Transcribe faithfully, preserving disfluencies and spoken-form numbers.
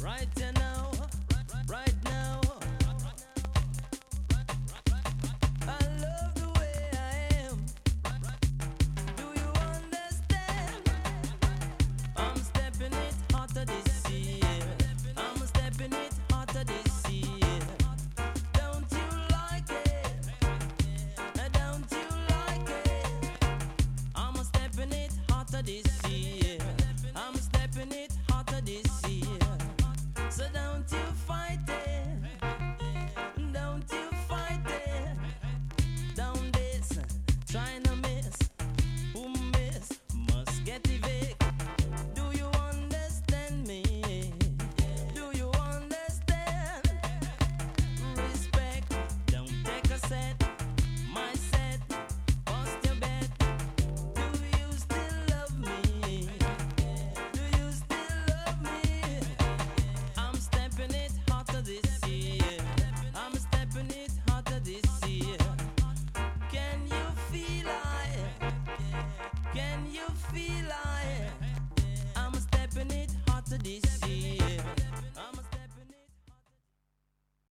Right here now, right now. I love the way I am. Do you understand? I'm stepping it hotter this year. I'm stepping it hotter this year. Don't you like it? Don't you like it? I'm stepping it hotter this year. I'm stepping it hotter this year. So don't you fight it. Don't you fight it. Don't this. Trying to miss. Who miss must get evicted. Do you understand me? Do you understand? Respect. Don't take a set. My set. Bust your bet. Do you still love me? Do you still love me? I'm stepping it hotter this year. I'm stepping it hotter this year. Can you feel it? Can you feel it? I'm stepping it hotter this